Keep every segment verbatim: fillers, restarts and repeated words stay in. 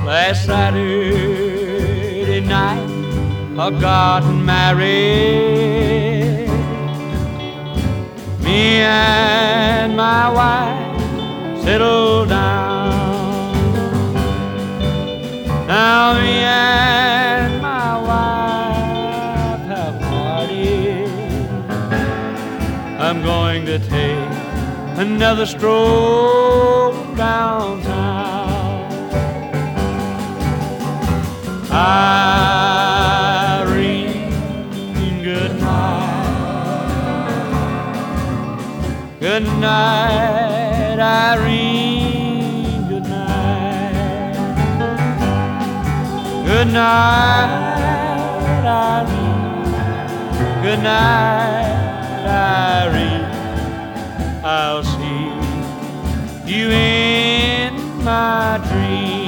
Last Saturday night I got married. Me and my wife settled down. Now me and my wife have parted. I'm going to take another stroll downtown. Irene, good night. Good night, Irene, good night. Good night, Irene. Good night, Irene. I'll see you in my dreams.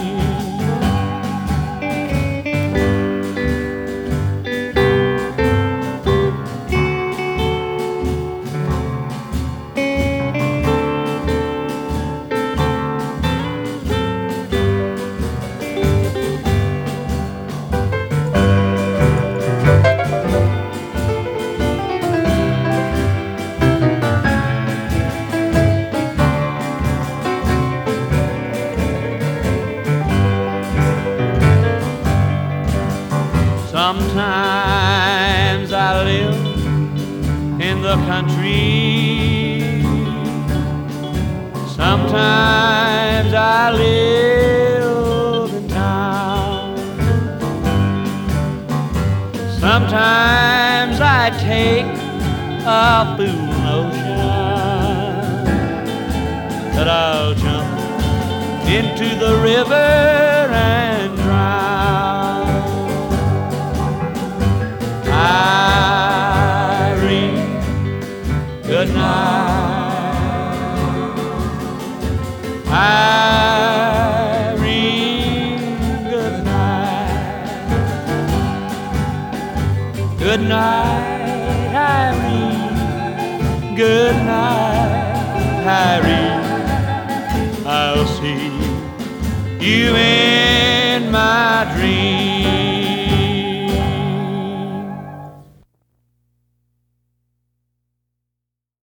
Sometimes I live in the country. Sometimes I live in town. Sometimes I take a fool notion that I'll jump into the river and drown. Irene, good night. Irene, good night. Good night, Irene. Good night, Irene. I'll see you in my dreams.